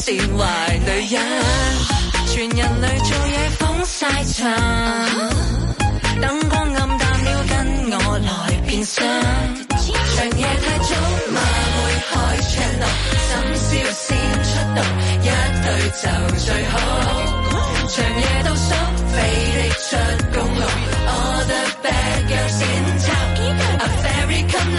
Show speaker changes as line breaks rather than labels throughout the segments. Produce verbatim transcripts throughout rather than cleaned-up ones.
善壞女人，全人類做嘢風晒塵，燈光暗淡了，跟我來變身。長夜太早嘛，會開 channel， 深宵先出動，一對就最好。長夜倒數，飛的出公路 ，All the bad girls in town，A very come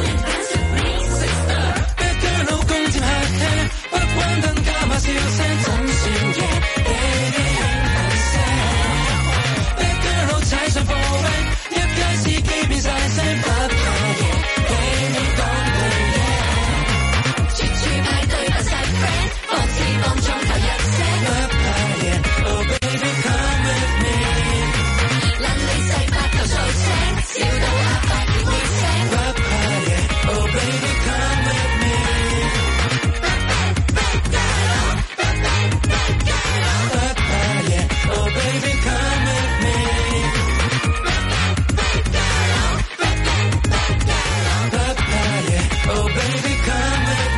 on。Bad girl 老公接客廳，不關燈加碼笑聲，怎算嘢 ？Baby 興奮聲 ，Bad girl 老踩上貨位，一街司機變晒聲，不怕嘢 ，Baby 講對嘢，處處派對扮晒 friend， 放肆放縱頭一聲，不怕嘢。Oh baby come with me， 撚你細拍頭數聲，笑到阿伯結會聲，不怕嘢。Oh baby come with me，Bad bad girl， bad bad bad girl， 不怕嘢。Oh baby come with me，Bad bad girl， bad bad bad girl， 不怕嘢。Oh baby come with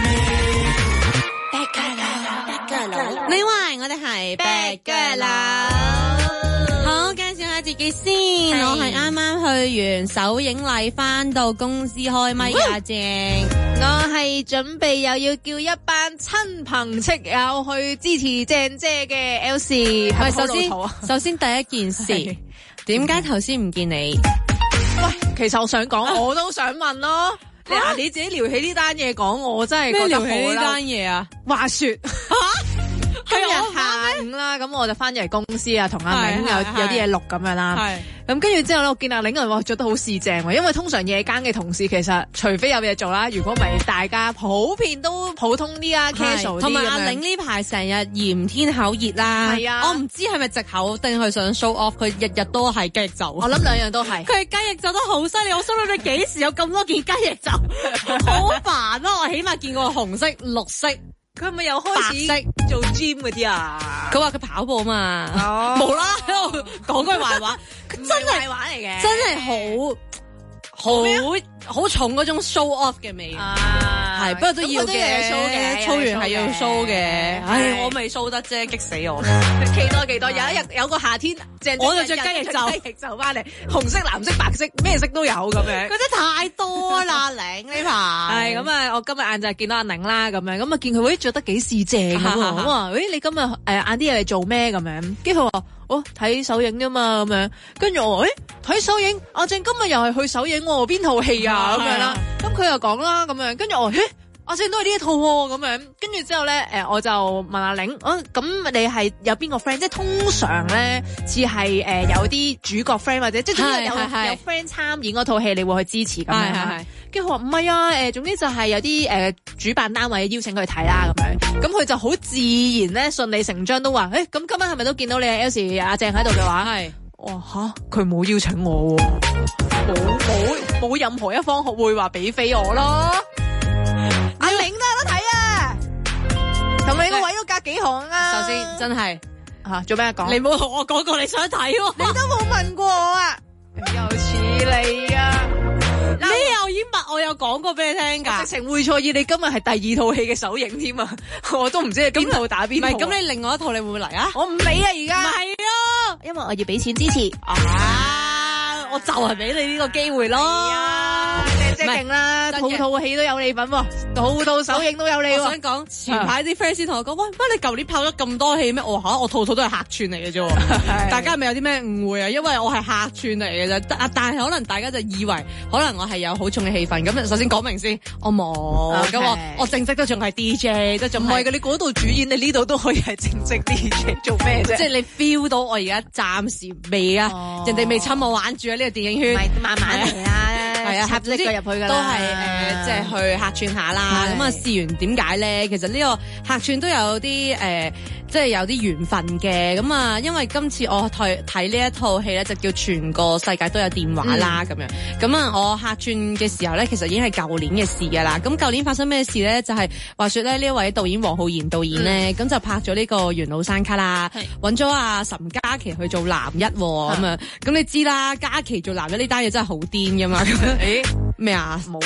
me，Bad girl， bad girl，
你話我哋係 bad girl。好，介紹下自己先。我係啱啱去完首映禮，翻到公司開咪阿正。
我係準備又要叫一班親朋戚友去支持鄭姐嘅 L C。
係，首先首先第一件事，點解頭先唔見你？
喂，其實我想講，啊、我都想問咯。嗱、啊，你自己撩起呢單嘢講，我真係覺得好啦。
呢單嘢啊，
話說。今日下午啦，咁我就翻咗嚟公司啊，同阿明有有啲嘢錄咁樣啦。咁跟住之後咧，我見阿玲人話着得好市正喎，因為通常夜間嘅同事其實除非有嘢做啦，如果唔係大家普遍都普通啲啊 casual 啲。同埋阿
玲呢排成日嫌天口熱啦，係啊，我唔知係咪藉口定係想 show off，佢日日都係雞翼袖。
我諗兩樣都係。
佢雞翼袖都好犀利，我心諗你幾時有咁多件雞翼袖？好煩咯！我起碼見過紅色、綠色。
佢係咪又開始做 gym 嗰啲啊？
佢話佢跑步嘛，
哦，
冇啦喺度講句壞話，佢真係
壞話嚟嘅，
真係好好好重嗰種 show off 嘅味啊，係不過都要嘅 show 嘅，操完係要 show 嘅，唉，我未 show 得啫，激死我！
期待期待，有一日有個夏天，
我就着雞翼袖，
雞翼袖翻嚟，紅色、藍色、白色，咩色都有咁樣。
佢真係太多啦，玲呢排。
係咁啊！我今日晏晝見到阿寧啦，咁樣咁啊見佢，喂着得幾市正咁啊！我話：喂，你今日誒晏啲嘢嚟做咩咁樣？跟住佢話：哦，睇首映啫嘛咁樣。跟住我話：誒，睇首映，阿正今日又係去首映喎，邊套戲啊？咁樣啦。咁佢又講啦，咁樣。跟住我話：誒。阿正都係呢一套喎，咁樣，跟住之後咧，誒，我就問阿玲，哦、啊，咁你係有邊個 friend？即係通常咧，似係誒有啲主角 friend 或者即係總之有有 friend 參演嗰套戲，你會去支持咁樣。係係。跟住佢話唔係啊，誒，總之就係有啲誒、呃、主辦單位邀請佢去睇啦，咁樣。咁佢就好自然咧，順理成章都話，誒、欸，咁今晚係咪都見到你 Elsie 阿正喺度嘅話？係。哇吓，佢冇邀請我喎，冇冇冇任何一方會話俾飛我咯。阿玲都有得睇啊，同你個位都隔幾行啊。
首先真係
吓、啊、做咩講？
你冇同我講過你想睇喎、啊，
你都冇問過我啊。又似你啊，
你又已經問我有講過俾你聽噶。
直情會錯意，你今日係第二套戲嘅首映添啊，我都唔知係邊套打邊套。唔係，咁你另外一套你會唔會嚟啊？我唔俾啊，而家。唔係啊，因為我要俾錢支持。啊，我就係俾你呢個機會咯。即係勁啦，套套戲都有你份喎，套套首映都有你喎。我想講前排啲 friend 先同我講，喂，乜你舊年拍咗咁多戲咩？我吓我套套都係客串嚟嘅啫，大家係咪有啲咩誤會啊？因為我係客串嚟嘅啫，但係可能大家就以為可能我係有好重嘅戲份。咁首先講明先，我冇，咁、okay. 我我正職都仲係 D J， 都仲唔係嘅。你嗰度主演，你呢度都可以係正職 D J 做咩啫？即係你 feel 到我而家暫時未啊，哦、人哋未侵我玩住啊呢、這個電影圈，慢慢嚟啊。係啊，合咗腳入去噶啦，都係誒、呃，即係去客串下啦。咁啊，試完點解咧？其實呢個客串都有啲誒、呃，即係有啲緣分嘅。咁啊，因為今次我睇睇呢一套戲咧，就叫全個世界都有電話啦咁、嗯、樣。咁啊，我客串嘅時候咧，其實已經係舊年嘅事噶啦。咁舊年發生咩事咧？就係、是、話說咧，呢一位導演黃浩然導演咧，咁、嗯、就拍咗呢個《緣路山旮旯》，揾咗阿岑嘉琪去做男一咁啊。咁你知啦，嘉琪做男一呢單嘢真係好癲噶嘛。誒，咩啊？冇啊！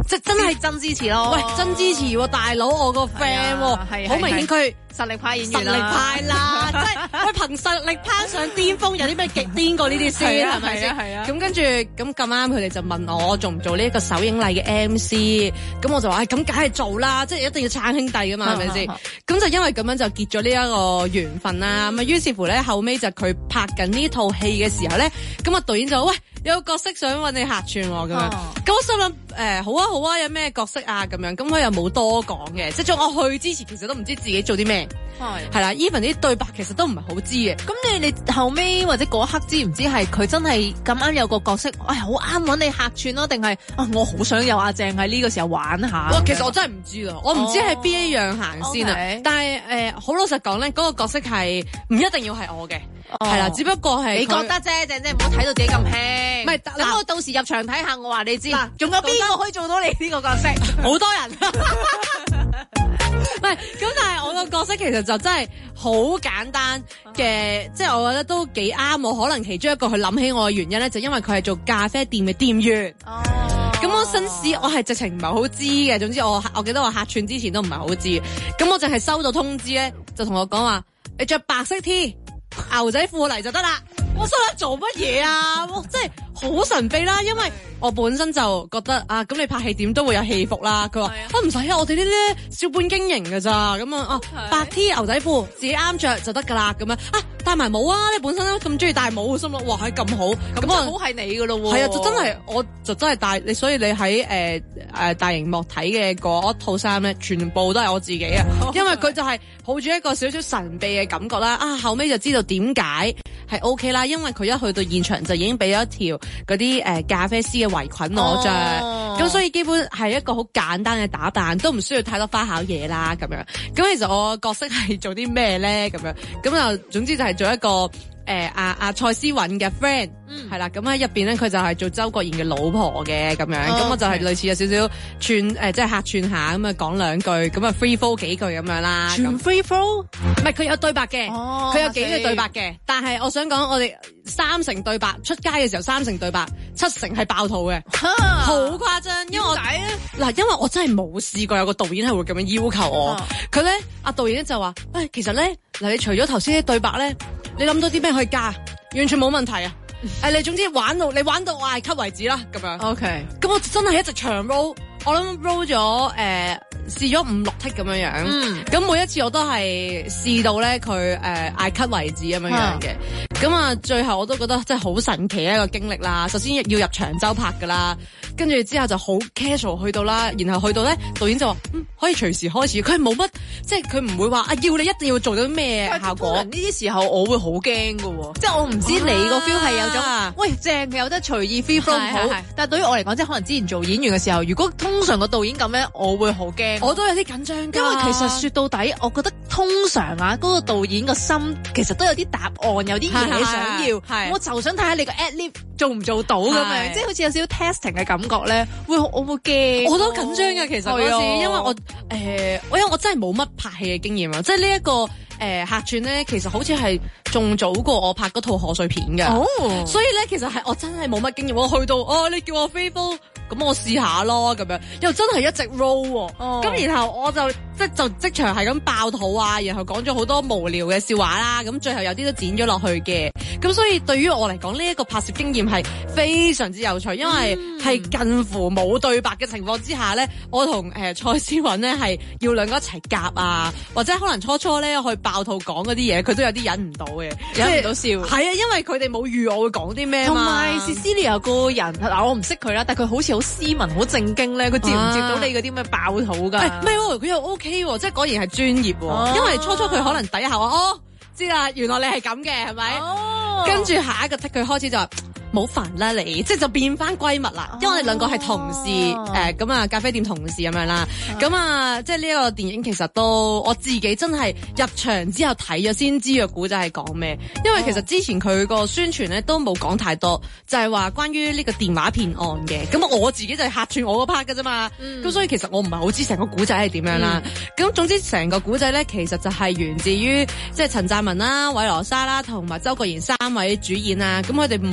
即係真係真支持咯。
喂，真支持喎，大佬我個 friend，好明顯佢
實力派演
員，實力派啦，即係喂憑實力攀上巔峰，有啲咩極癲過呢啲先係咪先？係啊。咁跟住咁咁啱，佢哋就問我做唔做呢一個首映禮嘅 M C， 咁我就話：咁梗係做啦，即係一定要撐兄弟㗎嘛，係咪先？咁就因為咁樣就結咗呢一個緣分啦。咁啊，於是乎咧後尾就佢拍緊呢套戲嘅時候咧，咁啊導演就喂有個角色想揾你客串喎，咁樣。咁我心諗誒好啊好啊，有咩角色啊咁樣？咁佢又冇多講嘅，即係我去之前其實都唔知自己做啲咩。係係啦 ，even 啲對白其實都唔係好知嘅。
咁你你後尾或者嗰刻知唔知係佢真係咁啱有個角色，哎好啱揾你客串咯，定係啊我好想有阿鄭喺呢個時候玩下。
哇，其實我真係唔知啦，我唔知係邊一樣行先啊。Okay. 但係誒好老實講咧，嗰個角色係唔一定要係我嘅，係啦，只不過係
你覺得啫，鄭姐唔好睇到自己咁輕。唔係，咁我到時入場睇下，我話你知。嗱，仲有邊個可以做到你呢個角色？
好多人。唔係，咁但係我個角色其實就真係好簡單嘅，即係我覺得都幾啱我。可能其中一個去諗起我嘅原因咧，就因為佢係做咖啡店嘅店員。哦。咁我新時我係直情唔係好知嘅。總之我我記得我客串之前都唔係好知。咁我淨係收到通知咧，就同我講話：你着白色 T、牛仔褲嚟就得啦。我心諗做乜嘢啊？即係好神秘啦，因為我本身就覺得啊，咁你拍戲點都會有戲服啦。佢話啊唔使啊，我哋呢啲小本經營㗎咋，咁啊啊白 T 牛仔褲自己啱着就得噶啦，咁樣啊戴埋帽啊，你本身都咁中意戴帽，心諗哇係咁好，咁
就好係你噶咯喎。
係啊，就真係我就真係戴你，所以你喺誒誒大熒幕睇嘅嗰套衫咧，全部都係我自己啊，因為佢就係抱住一個少少神秘嘅感覺啦。啊後尾就知道點解係 OK 啦，因為佢一去到現場就已經俾咗一條嗰啲誒咖啡師嘅圍裙我着，咁、哦、所以基本係一個好簡單嘅打扮，都唔需要太多花巧嘢啦咁樣。咁其實我角色係做啲咩咧？咁樣咁就總之就係做一個。誒阿阿蔡思韻嘅 friend，係啦，咁喺入邊咧佢就係做周國賢嘅老婆嘅咁樣，咁、oh, okay. 我就係類似有少少串誒、呃，即係客串下咁啊，講兩句，咁啊 free flow 幾句咁樣啦。
全 free flow？
唔係佢有對白嘅，佢、oh, 有幾句對白嘅，但係我想講我哋三成對白出街嘅時候三成對白，七成係爆肚嘅，好誇張。因為我嗱，因為我真係冇試過有個導演係會咁樣要求我，佢咧阿導演咧就話，誒、哎、其實咧嗱，你除咗頭先啲對白咧。你諗到啲咩可以加？完全冇問題啊！誒，你總之玩到你玩到我係 cut 為止啦，咁樣。OK。咁我真係一直長 roll，我諗 roll 咗誒試咗五六 take 咁樣樣。嗯。咁每一次我都係試到咧佢誒嗌 cut 為止咁樣樣嘅。咁啊，最後我都覺得真係好神奇一個經歷啦。首先要入長洲拍噶啦，跟住之後就好 casual 去到啦，然後去到咧導演就話嗯可以隨時開始，佢係冇乜即係佢唔會話啊要你一定要做到咩效果。呢啲時候我會好驚噶喎，即係我唔知你個 feel 係有種、啊、喂正有得隨意 free flow 好，但係對於我嚟講即係可能之前做演員嘅時候，如果通常個導演咁咧，我會好驚，我都有啲緊張㗎。因為其實說到底，我覺得通常啊嗰、嗰個導演個心其實都有啲答案，有啲嘢想要，我就想睇下你個 ad lib 做唔做到咁樣，即係好似有少少 testing 嘅感覺咧，會我會驚，我都緊張㗎。其實嗰時因為我誒、呃，我因為我真係冇乜拍戲嘅經驗啊，即係呢一個誒、呃、客串咧，其實好似係仲早過我拍嗰套賀歲片㗎，哦、所以咧其實係我真係冇乜經驗。我去到哦，你叫我 free flow，咁我試下咯咁樣，又真係一直 roll 喎、哦，咁、哦、然後我就即就即場係咁爆肚啊，然後講咗好多無聊嘅笑話啦，咁最後有啲都剪咗落去嘅，咁所以對於我嚟講呢一個拍攝經驗係非常之有趣，因為係近乎冇對白嘅情況之下咧，我同誒、呃、蔡思韻咧係要兩個一齊夾啊，或者可能初初咧去爆肚講嗰啲嘢，佢都有啲忍唔到嘅，忍唔到笑。係啊，因為佢哋冇預我會講啲咩嘛。同埋 Cecilia 個人嗱，我唔識佢啦，但係佢好似好斯文、好正經咧，佢接唔接到你嗰啲咩爆肚㗎？唔係喎，佢又 OK 喎，即係果然係專業喎。哦、因為初初佢可能底下話哦，知啦，原來你係咁嘅，係咪？哦、跟住下一個 take 佢開始就話。冇煩啦你，即係就變翻閨蜜啦，因為我哋兩個係同事，誒咁啊咖啡店同事咁樣啦，咁啊即係呢一個電影其實都我自己真係入場之後睇咗先知個古仔係講咩，因為其實之前佢個宣傳咧都冇講太多，就係話關於呢個電話騙案嘅，咁我自己就係客串我個 part 㗎啫嘛，咁、嗯、所以其實我唔係好知成個古仔係點樣啦，咁、嗯、總之成個古仔咧其實就係源自於即係陳湛文啦、韋羅莎啦同埋周國賢三位主演啊，咁佢哋每個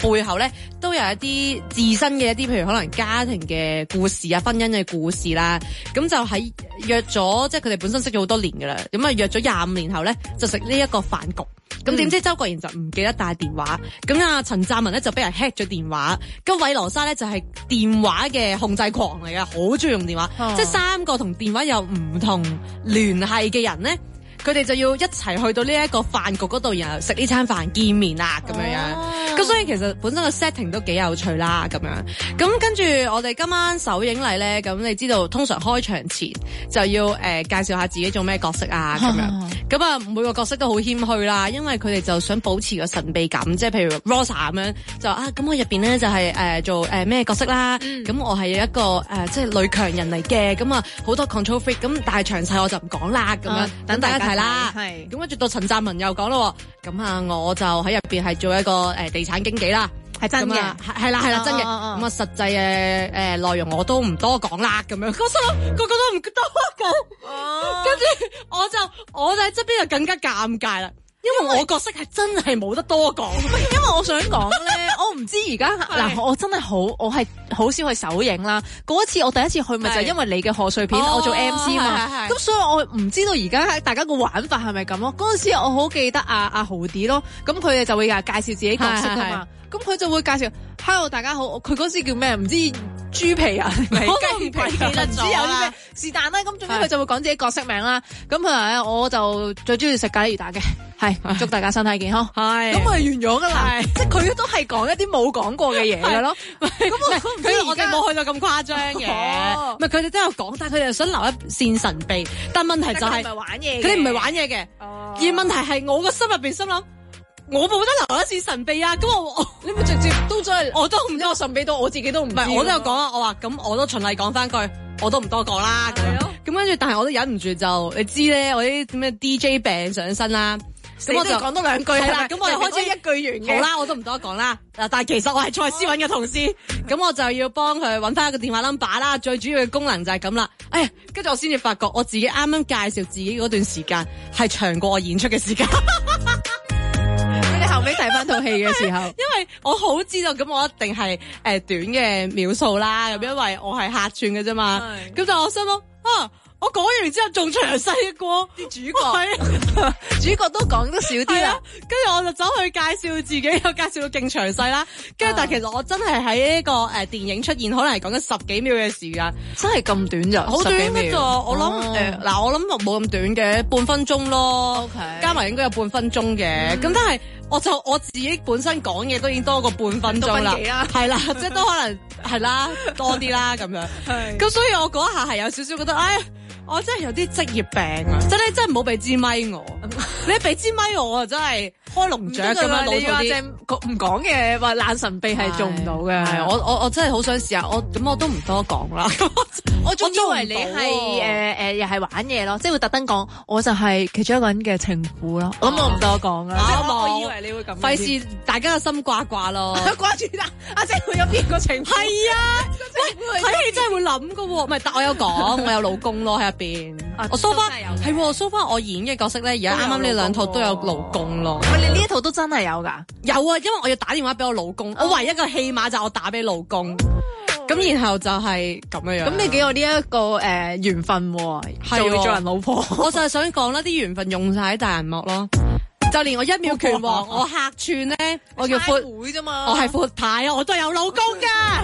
背後咧都有一啲自身嘅一啲，譬如可能家庭嘅故事啊、婚姻嘅故事啦。咁就喺約咗，即係佢哋本身識咗好多年噶啦。咁啊約咗廿五年後咧，就食呢一個飯局。咁點、嗯、知周國賢就唔記得帶電話，咁啊陳湛文咧就俾人 hack 咗電話。咁韋羅莎咧就係電話嘅控制狂嚟嘅，好中意用電話。哦、即係三個同電話有唔同聯繫嘅人咧。佢哋就要一齊去到呢一個飯局嗰度，然後食呢餐飯見面啦，咁樣樣。咁、哦、所以其實本身個 setting 都幾有趣啦，咁樣。咁跟住我哋今晚首映禮咧，咁你知道通常開場前就要誒、呃、介紹下自己做咩角色啊，咁樣。咁啊每個角色都好謙虛啦，因為佢哋就想保持個神秘感，即係譬如 Rosa 咁樣就啊，咁我入邊咧就係、是、誒、呃、做誒咩、呃、角色啦。咁、嗯、我係一個誒、呃、即係女強人嚟嘅，咁啊好多 control freak，咁但係詳細我就唔講啦，咁樣等大家睇啦。係，咁跟住到陳湛文又講咯，咁啊我就喺入邊係做一個誒、呃、地產經紀啦，係真嘅，係啦係啦真嘅，咁啊、哦、實際嘅誒內容我都唔多講啦，咁樣，我心諗個個都唔多講，跟住我就我就喺側邊就更加尷尬啦。因為我角色係真係冇得多講，
因為我想講咧，我唔知而家嗱，我真係好，我係好少去首映啦。嗰一次我第一次去咪就係因為你嘅賀歲片，我做 M C 嘛，咁所以我唔知道而家大家個玩法係咪咁咯。嗰陣時我好記得阿阿豪啲咯，咁佢哋就會介紹自己角色噶嘛，咁佢就會介紹 Hello 大家好，佢嗰時叫咩唔知豬皮啊，雞皮，唔知有啲咩是但啦，咁總之佢就會講自己角色名啦。咁佢我就最中意食咖喱魚蛋嘅。係，祝大家身體健康。係，咁咪完咗噶啦。即係佢都係講一啲冇講過嘅嘢嘅咯。咁我
佢我哋冇去到咁誇張嘅。唔係佢哋都有講，但係佢哋想留一線神秘。但問題就係，佢哋唔係玩嘢，佢哋唔係玩嘢嘅。而問題係我個心入邊心諗，我冇得留一線神秘啊。咁我
你咪直接都真係，我都唔知我神秘到我自己都唔知。
我都有講啊，我話咁我都循例講翻句。我都唔多講啦，咁樣咁跟住，但係我都忍唔住就，你知咧，我啲咩 D J 病上身啦，咁我就講多兩句係啦，咁我就開始一句完嘅，好啦，我都唔多講啦。嗱，但係其實我係蔡思韻嘅同事，咁我就要幫佢搵翻一個電話 number 啦。最主要嘅功能就係咁啦。哎呀，跟住我先至發覺，我自己啱啱介紹自己嗰段時間係長過我演出嘅時間。
你後尾睇翻套戲嘅時候，
因為我好知道，咁我一定係誒、呃、短嘅秒數啦，咁因為我係客串嘅啫嘛。咁就我心諗啊，我講完之後仲詳細過啲主角，
主角都講得少啲啦。
跟住我就走去介紹自己，又介紹到勁詳細啦。跟住但係其實我真係喺呢個誒、呃、電影出現，可能係講緊十幾秒嘅時間，
真係咁短咋？
好短嘅咋？我諗誒嗱，我諗冇咁短嘅，半分鐘咯。Okay. 加埋應該有半分鐘嘅。咁、嗯、但係。我就我自己本身講嘢都已經多過半分鐘啦，係啦，即係都可能係啦，多啲啦咁樣。咁所以我嗰下係有少少覺得，哎，我真係有啲職業病啊！真係真係唔好俾支咪我，你俾支咪我啊，真係開籠雀咁樣老土啲。
唔講嘅話爛神秘係做唔到嘅。
係我我我真係好想試下，我咁我都唔多講啦。
我仲以為你係誒誒又係玩嘢咯，即係會特登講，我就係其中一個人嘅情婦咯。咁我唔多講啦。
我以為你會咁，費事大家嘅心掛掛咯。
掛住啦，阿姐會有邊個情婦？
係啊，喂，睇戲真係會諗噶喎。唔係，但我有講，我有老公咯喺入邊。我 so far 係 so far 我演嘅角色咧，而家啱啱呢兩套都有老公咯。
喂，你呢一套都真係有噶？
有啊，因為我要打電話俾我老公，我唯一個戲碼就係我打俾老公。咁然後就係咁樣樣。
咁你幾有呢一個誒緣分喎？做做人老婆。
我就係想講啦，啲緣分用晒喺大銀幕咯。就連我一秒拳王，我客串咧，我叫闊
會啫嘛，
我係闊太啊，我都有老公噶。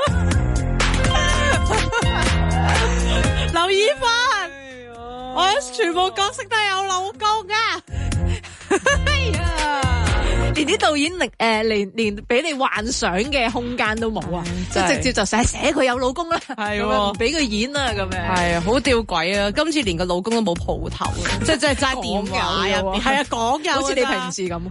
劉以凡，我全部角色都有老公噶。
係啊，連啲導演力誒，連連俾你幻想嘅空間都冇啊，即係直接就寫寫佢有老公啦，係唔俾佢演啊咁樣。
係啊，好吊詭啊！今次連個老公都冇蒲頭，即係即係齋電話入邊，係啊，講嘅，
好似你平時咁。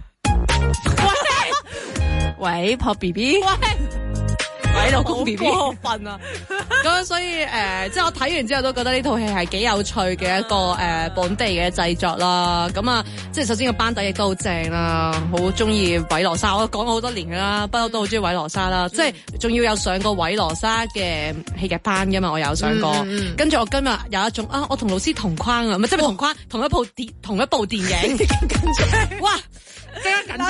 喂，喂，破 B B。
喺老公 B B 過分啊！咁所以誒、呃，即係我睇完之後都覺得呢套戲係幾有趣嘅一個誒、呃、本地嘅製作啦。咁啊，即係首先個班底亦都好正啦，好中意韋羅莎，我講咗好多年噶啦，不嬲都好中意韋羅莎啦。嗯、即係仲要有上過韋羅莎嘅戲劇班噶嘛，我有上過。嗯嗯、跟住我今日有一種啊，我同老師同框啊，唔係即係同框同一部電同一部電影，跟住哇！即刻緊張，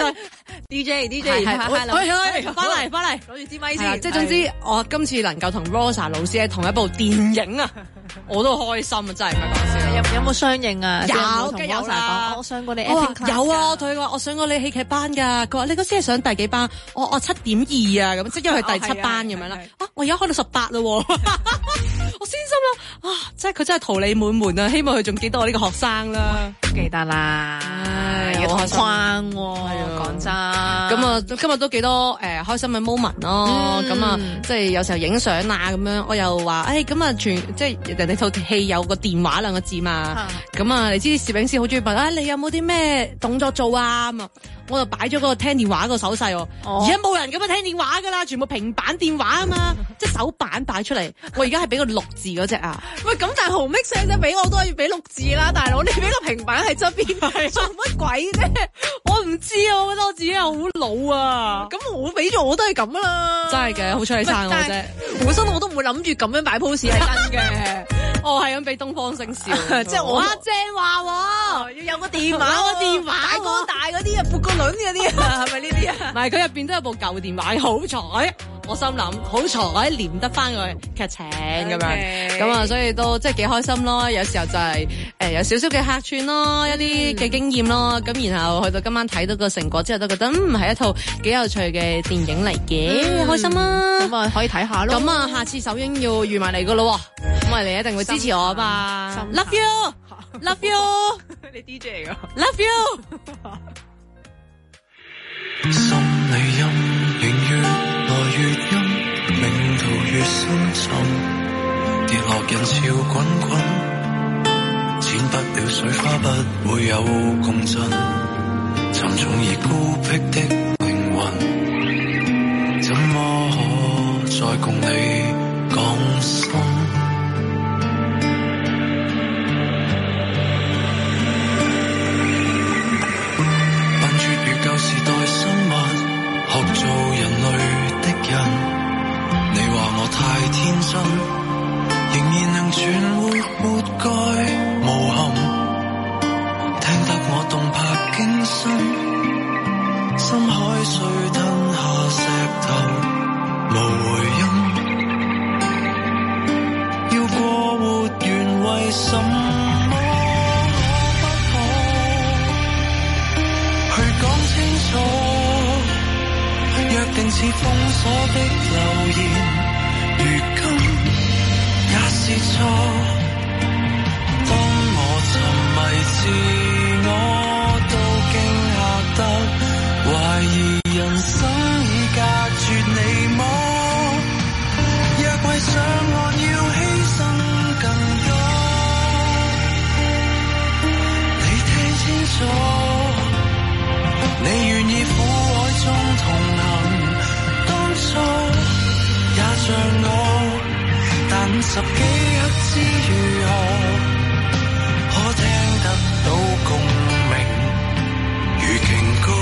D J D J，
係係係，去去翻嚟翻嚟，
攞住支咪先。
即係總之，我今次能夠同 Rosa 老師喺同一部電影啊，我都開心啊！真係唔係講笑。
有有冇相應啊？
有嘅有啦。
我上過你
acting class 有啊，我同佢話我上過你戲劇班㗎。佢話你嗰時係上第幾班？我我七點二啊，咁即係因為佢第七班咁樣啦。啊，我而家開到十八啦，我先心啦。啊，即係佢真係桃李滿門啊！希望佢仲記得我呢個學生啦。
記得啦，要同框喎，講真。
咁啊，今日都幾多誒開心嘅 moment 咯。咁啊，即係有時候影相啊咁樣，我又話誒咁啊，全即係人哋套戲有個電話兩個字嘛。咁啊，你知攝影師好中意問啊，你有冇啲咩動作做啊？咁啊，我就擺咗嗰個聽電話個手勢喎。而家冇人咁樣聽電話㗎啦，全部平板電話啊嘛，即係手板擺出嚟。我而家係俾個六字嗰隻啊。
喂，咁但係紅色聲聲俾我都係要俾六字啦，大佬你俾個平板喺側邊做乜鬼啫？
我唔知啊，我覺得我自己好老啊。
咁我俾咗我都係咁啦。
真係嘅，好彩你撐我啫。
本身我都唔會諗住咁樣擺 pose 係真嘅。
我係咁俾東方星笑，
即係我阿正話喎，要有個電話，個電話大哥大嗰啲啊，撥個輪嗰啲啊，係咪呢啲啊？
唔係，佢入邊都有部舊電話，好彩。我心諗好彩連得翻個劇情咁樣，咁啊，所以都即係幾開心咯。有時候就係、是、誒、呃、有少少嘅客串咯，一啲嘅經驗咯。咁然後去到今晚睇到個成果之後，都覺得嗯係一套幾有趣嘅電影嚟嘅，嗯、開心啊！
咁啊可以睇下咯。
咁啊，下次首映要預埋嚟噶咯，咁啊你一定會支持我啊嘛。Love you，Love you，
你 D J 嚟噶
，Love you。
心理陰影越來越陰，命途越深沉，跌落人潮滾滾，濺不了水花不會有共振，沉重而孤僻的靈魂，怎麼可再共你講心？時代生物學做人類的人，你話我太天真，仍然能存活活該無憾，聽得我動魄驚心，深海水吞下石頭無回音，要過活緣為什麼？約定似封鎖的留言，如今也是錯。當我沉迷自我，都驚嚇得懷疑人生已隔絕你麼？若為上岸要犧牲更多，你聽清楚。你願意苦海中同行，當初也像我，但十幾刻知如何，可聽得到共鳴，如情歌。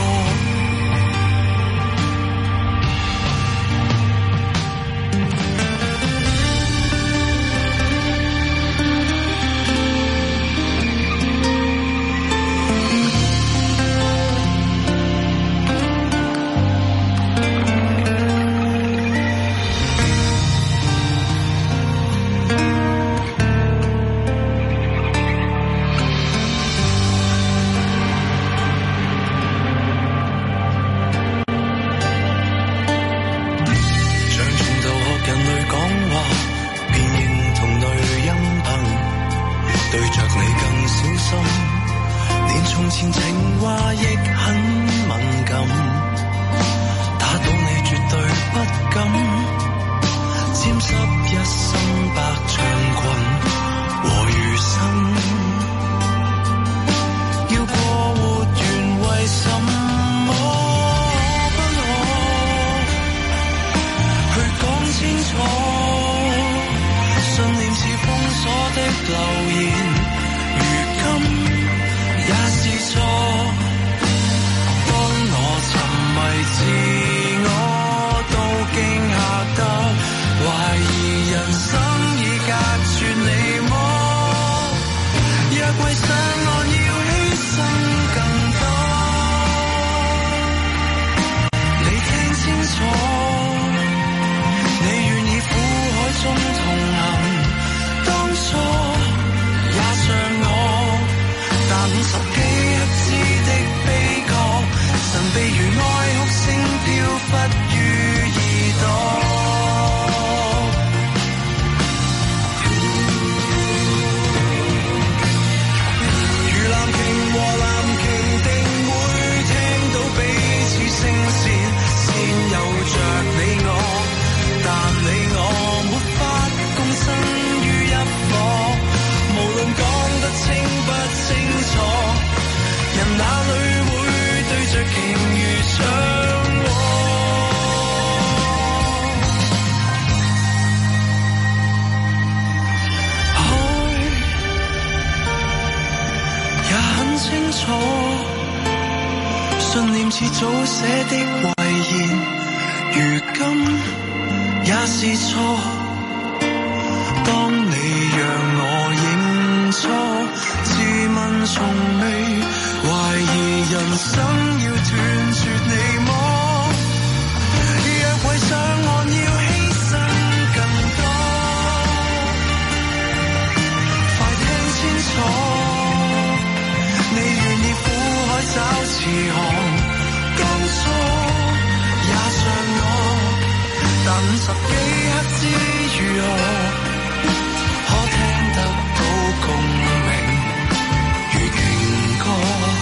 似早寫的遺言，如今也是錯。當你讓我認錯，自問從未懷疑人生要斷絕你麼？若為上岸要犧牲更多，快聽清楚，你願意苦海找慈航，當初也像我，但五十幾刻知如何？可聽得到共鳴，如情歌。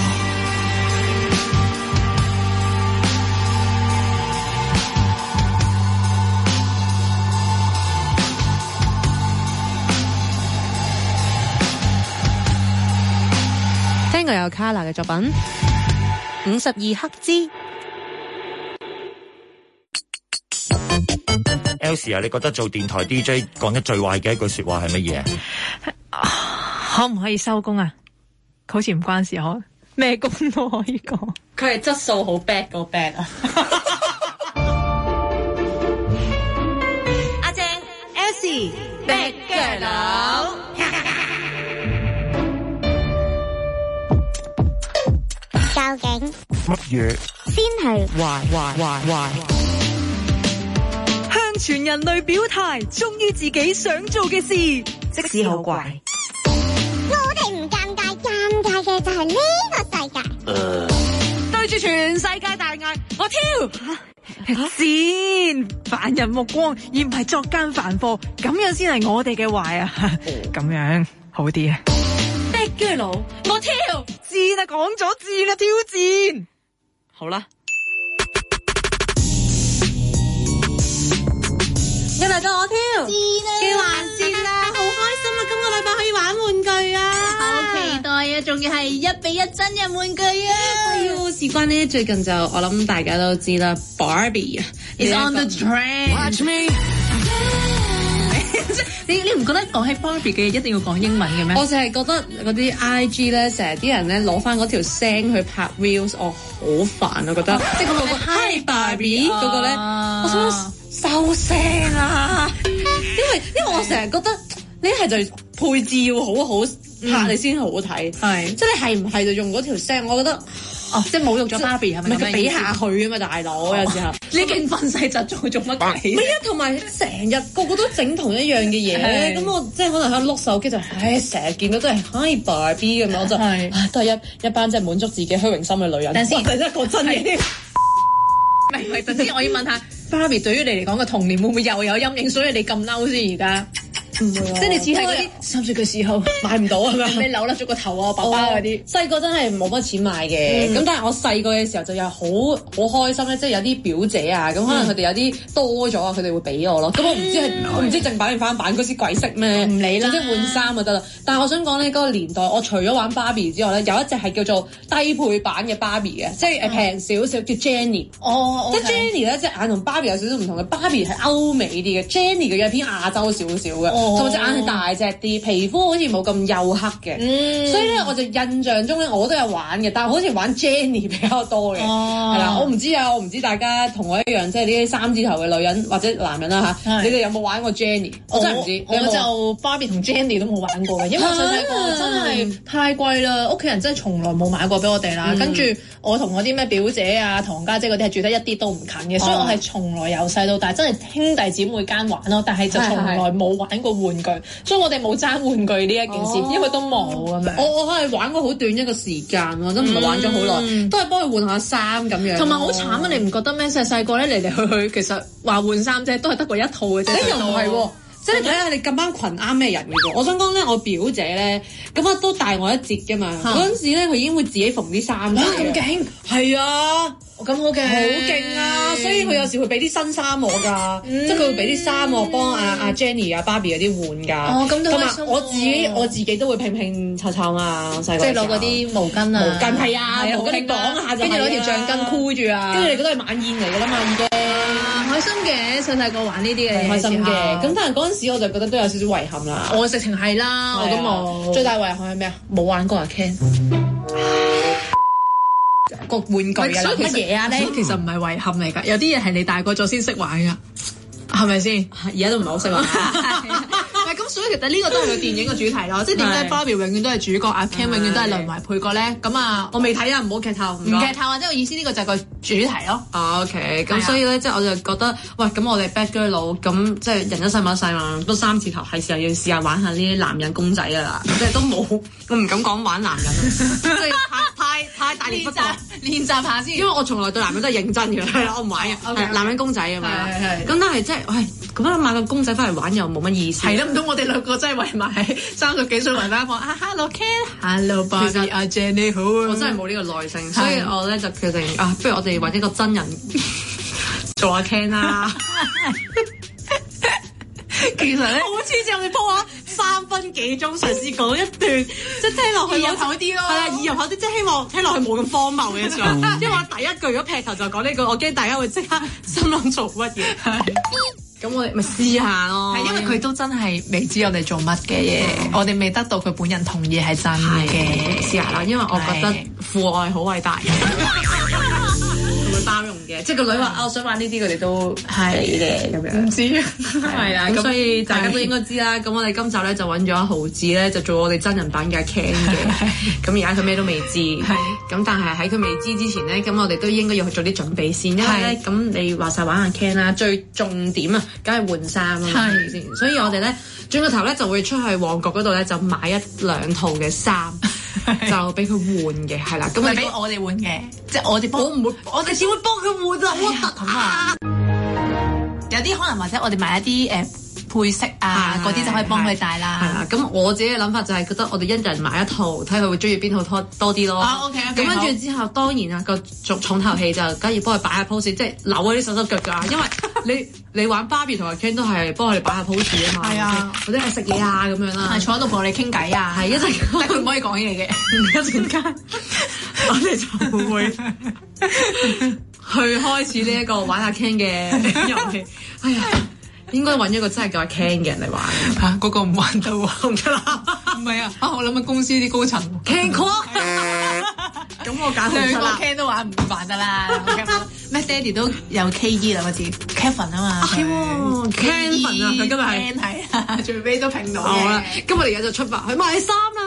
聽過有 Kala 嘅作品《五十二赫茲》。
Elsie 啊，你覺得做電台 D J 講得最壞嘅一句說話係乜嘢？
可唔可以收工啊？好似唔關事可，咩工都可以講。
佢係質素好 bad 個 bad 啊！
阿正 Elsie bad girl。
究竟
乜嘢
先係
壞壞壞壞？
向全人類表態，忠於自己想做嘅事，即使好怪。
我哋唔尷尬，尷尬嘅就係呢個世界。
呃、
對住全世界大嗌，我挑先凡人目光，而唔係作奸犯科，咁樣先係我哋嘅壞啊！咁樣好啲啊！
的居佬，我挑
知啦，講咗知啦，挑戰好啦。
又嚟到我挑嘅環節啦，好開心啊！今個禮拜可以玩玩具啊，
好期待啊！仲要係一比一真人玩具啊！
哎喲，事關呢最近就我諗大家都知啦 ，Barbie
is on the trend。Watch me 你你唔覺得講起 Barbie 嘅一定要講英文嘅咩？
我淨係覺得嗰啲 I G 咧，成日啲人咧攞翻嗰條聲去拍 reels，我好煩啊！覺得即係嗰個 Hi Barbie 嗰個咧，我想收聲啊！因為因為我成日覺得呢係就配置要好好拍你先好睇，係即係你係唔係就用嗰條聲？我覺得。哦，即係侮辱咗 Barbie 係咪？唔係佢比下去啊嘛，大佬有時候
你勁憤世嫉俗做乜鬼？
唔係啊，同埋成日個個都整同一樣嘅嘢，咁我即係可能喺度碌手機就唉，成日見到都係 Hi Barbie 咁樣，我就唉都係一一班即係滿足自己虛榮心嘅女人。
但先
第一個真嘅，
唔係唔係，等先我要問下 Barbie 對於你嚟講嘅童年會唔會又有陰影？所以你咁嬲先而家？
唔會啊！
即係你似係嗰啲三歲嘅時候
買唔到係咪？
你扭甩咗個頭啊，爸爸嗰啲。
細個真係冇乜錢買嘅，咁、嗯、但係我細個嘅時候就有好好開心咧，即係有啲表姐啊，咁可能佢哋有啲多咗啊，佢哋會俾我咯。咁、嗯、我唔知係、嗯、我唔知正版定反版，嗰時鬼識咩？唔理啦，總之換衫就得啦。但係我想講咧，嗰、那個年代我除咗玩芭比之外咧，有一隻係叫做低配版嘅芭比嘅，即係誒平少少叫 Jenny。哦，即係 Jenny 咧，隻眼同芭比有少少唔同嘅。芭比係歐美啲嘅 Jenny 嘅樣偏亞洲少少嘅。同埋隻眼係大隻啲，皮膚好似冇咁黝黑嘅，嗯、所以咧我就印象中咧我都有玩嘅，但係好似玩 Jenny 比較多嘅，係啦、哦，我唔知啊，我唔知大家同我一樣，即係呢啲三字頭嘅女人或者男人啦嚇，你哋有冇玩過 Jenny？我真係唔知，
我，我就 Barbie 同 Jenny 都冇玩過嘅，因為細細個真係太貴啦，屋企人真係從來冇買過俾我哋啦。嗯、跟住我同我啲咩表姐啊、堂家姐嗰啲係住得一啲都唔近嘅，哦、所以我係從來由細到大真係兄弟姊妹間玩咯，但係就從來冇玩過玩具。所以我哋冇爭玩具呢一件事，哦、因為都冇咁樣。
我我係玩過好短一個時間，我都唔係玩咗好耐，嗯、都係幫佢換下衫咁樣。
同埋好慘啊！你唔覺得咩？細細個咧嚟嚟去去，其實話換衫啫，都係得過一套嘅啫。
誒又唔係喎，即係你睇下你咁班群啱咩人嘅啫。我想講咧，我表姐咧咁啊都大我一截㗎嘛。嗰陣、嗯、時咧佢已經會自己縫啲衫。哇！咁勁係啊！
咁好嘅，
好勁啊！所以佢有時會俾啲新衫我㗎，嗯、即係佢會俾啲衫我幫阿阿 Jenny 啊、Barbie 嗰啲換㗎。
哦，咁都開心。
同埋我自己我自己都會拼拼湊湊啊，細個。
即係攞嗰啲毛巾啊，
毛巾係啊，
毛巾綁下就，跟住攞條橡筋箍住啊，
跟住你覺得係晚宴嚟㗎啦嘛，已經。
啊，開心嘅，細細個玩呢啲嘅，
開心嘅。咁但係嗰陣時我就覺得都有少少遺憾啦。
我直情係啦，我都冇。
最大遺憾係咩啊？冇玩過阿 Ken。嗰
個玩具啊，乜嘢啊咧？
其實唔係遺憾嚟㗎，有啲嘢係你大個咗先識玩㗎，係咪先？
而家都唔係好識玩。
咁所以其實呢個都係個電影嘅主題咯，即係點解 Barbie 永遠都係主角，阿 Ken 永遠都係淪為配角咧？咁啊，
我未睇啊，唔好劇透，
唔劇透啊！即係我意思，呢個就係個主題咯。
哦 OK，咁所以咧，即係我就覺得，喂，咁我哋 bad girl 佬，咁即係人一世物一世嘛，都三字頭，係時候要試下玩下呢啲男人公仔㗎啦，即係都冇，我唔敢講玩男人，即係太太太大練習
練習下先，
因為我從來對男人都係認真嘅，係啦，我唔玩嘅，男人公仔啊嘛，咁但係即係，喂，咁樣買個公仔翻嚟玩又冇乜意思。
係啦，唔通我哋兩個真係圍埋三十幾歲圍翻房啊 ？Hello Ken，Hello Barbie，阿 Jenny 好啊！
我真係冇呢個耐性，所以我咧就決定啊，不如我哋揾一個真人做阿 Ken 啦。其實咧，好黐線，我哋鋪下三分幾鐘，嘗試講一段，即係聽落去
易入口啲咯。
係啊，易入口啲，即係希望聽落去冇咁荒謬嘅時候。因為我第一句如果劈頭就講呢句，我驚大家會即刻心諗做乜嘢。咁我哋咪試下咯。
係因為佢都真係未知我哋做乜嘅嘢，我哋未得到佢本人同意係真嘅。
試下啦，因為我覺得父愛好偉大。會包容嘅，即係個女話啊，我想玩呢啲，佢哋都係嘅咁樣。唔知係啦，咁所以大家都應該知啦。咁我哋今集咧就揾咗豪子咧，就做我哋真人版嘅 Ken 嘅。咁而家佢咩都未知，係咁，但係喺佢未知之前咧，咁我哋都應該要去做啲準備先，因為咧咁你話晒玩下 Ken 啦，最重點啊，梗係換衫啦，係咪先？所以我哋咧轉個頭咧就會出去旺角嗰度咧就買一兩套嘅衫。就俾佢換嘅，係啦，咁咪俾
我哋換嘅，即係我哋幫，
我唔會，我哋只會幫佢換啊，核突咁啊！
有啲可能或者我哋買一啲誒配飾啊，嗰啲就可以幫佢戴啦。
係啦，咁我自己嘅諗法就係覺得我哋一人買一套，睇佢會中意邊套多多啲咯。
啊 OK OK。
咁跟住之後，當然啊個重重頭戲就梗係要幫佢擺下 pose，即係扭嗰啲手手腳腳啊，因為你你玩 Barbie 同埋 Ken 都係幫佢哋擺下 pose 啊嘛。係啊，或者係食嘢啊咁樣啦。
係坐喺度同我哋傾偈啊，係一陣，但佢唔可以講嘢嘅。
一陣間我哋就會去開始呢一個玩下 Ken 嘅遊戲。哎呀！應該揾一個真係叫阿 Ken 嘅人嚟玩
嚇，嗰個唔玩到喎，唔得啦，唔係啊，啊我諗緊公司啲高層
Ken Kwok，咁我揀兩個
Ken 都玩唔玩得啦，咩 Daddy 都有 K E 啦個字 Kevin 啊嘛，
係喎 Kevin 啊，佢今日係
Ken 係啊，最尾都拼到嘅。
好啦，今日而家就出發去買衫啦。